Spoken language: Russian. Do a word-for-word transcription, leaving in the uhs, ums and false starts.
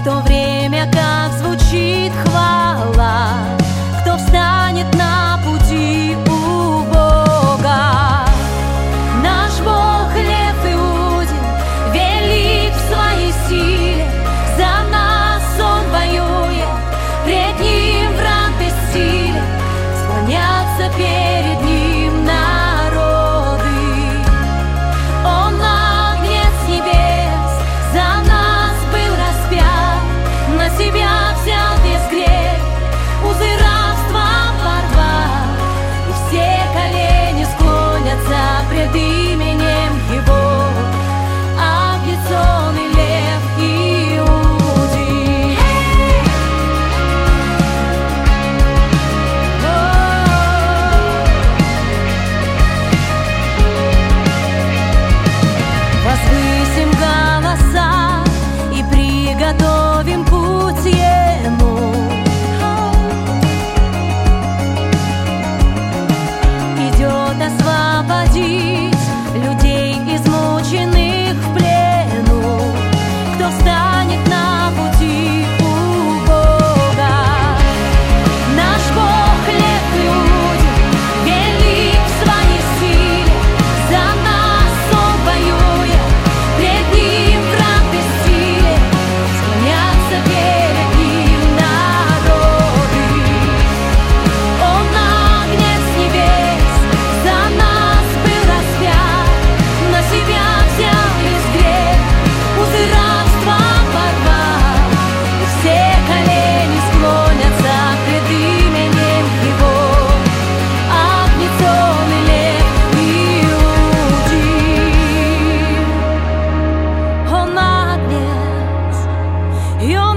то время как звучит хвала, кто встанет на пути у Бога. Наш Бог лев Иудин, велик в своей силе, за нас Он воюет, пред Ним враг бессилен, склонятся перед Ним народы. Он агнец небес, за нас был распят, на себя взял весь грех, узы рабства порвал, и все колени склонятся пред именем Его. Агнец Он и лев Иудин. Возвысим голоса и приготовим путь Ему. Идет освободить людей, измученных в плену. Кто встанет на пути у Бога? Наш Бог лев Иудин, велик в своей силе, за нас Он воюет, пред Ним враг бессилен, склонятся перед Ним народы. Он агнец небес, за нас был распят, на себя взял весь грех, узы рабства порвал, и все колени склонятся пред именем Его. Агнец Он и лев Иудин. Он агнец, и Он